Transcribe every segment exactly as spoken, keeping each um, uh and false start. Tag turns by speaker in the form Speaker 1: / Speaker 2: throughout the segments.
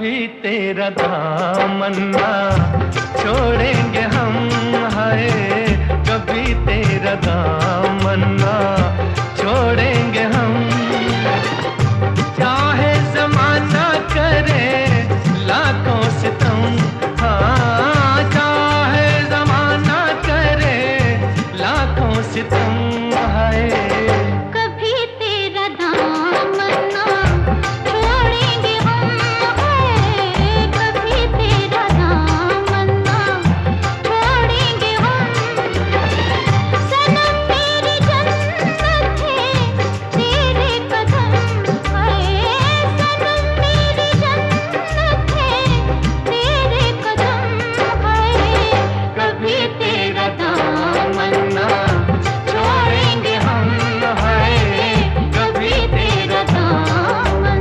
Speaker 1: कभी तेरा दामन ना छोड़ेंगे हम, हाय कभी तेरा दामन ना छोड़ेंगे हम। चाहे ज़माना करे लाखों सितम, हाँ चाहे ज़माना करे लाखों सितम, हाय
Speaker 2: कभी तेरा दामन ना छोड़ेंगे हम, हाय कभी तेरा दामन ना छोड़ेंगे हम। सनम मेरी जन्नत है तेरे कदम, हाय सनम मेरी जन्नत है तेरे कदम, हाय
Speaker 1: कभी तेरा दामन ना छोड़ेंगे हम, हाय कभी तेरा दामन।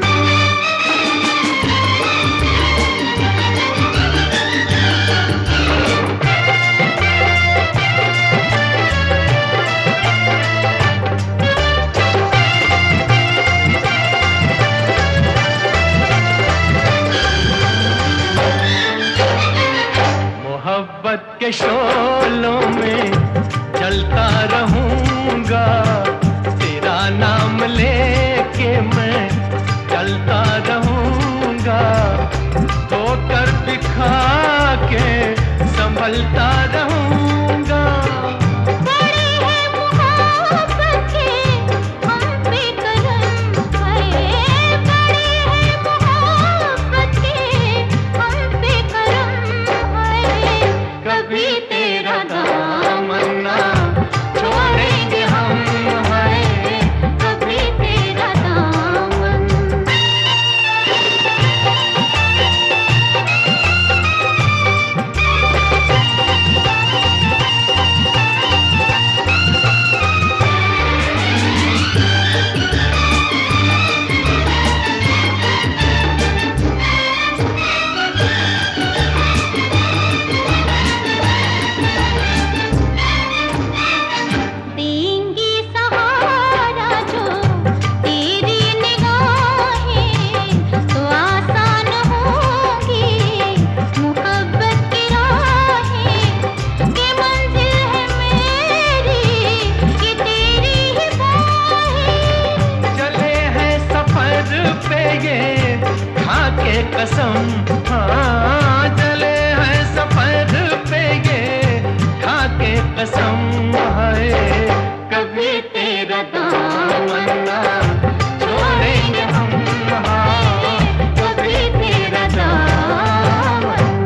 Speaker 1: मोहब्बत के शोलों में जलता रहूंगा, तेरा नाम लेके मैं चलता रहूंगा। धोकर दिखा के संभलता रहूंगा।
Speaker 2: बड़े हैं मोहब्बत के हम पे करम, हाय बड़े हैं मोहब्बत के हम पे करम, हाय
Speaker 1: कभी तेरा दामन ना छोड़ेंगे हम, हाय
Speaker 2: कभी तेरा दामन। देंगी सहारा जो तेरी निगाहें, तो आसान होगी मोहब्बत की राहें। कि मंजिल है मेरी कि तेरी ही बाहें।
Speaker 1: चले हैं सफर पे ये खा के कसम, हाँ चले हैं सफर पे ये खा के कसम,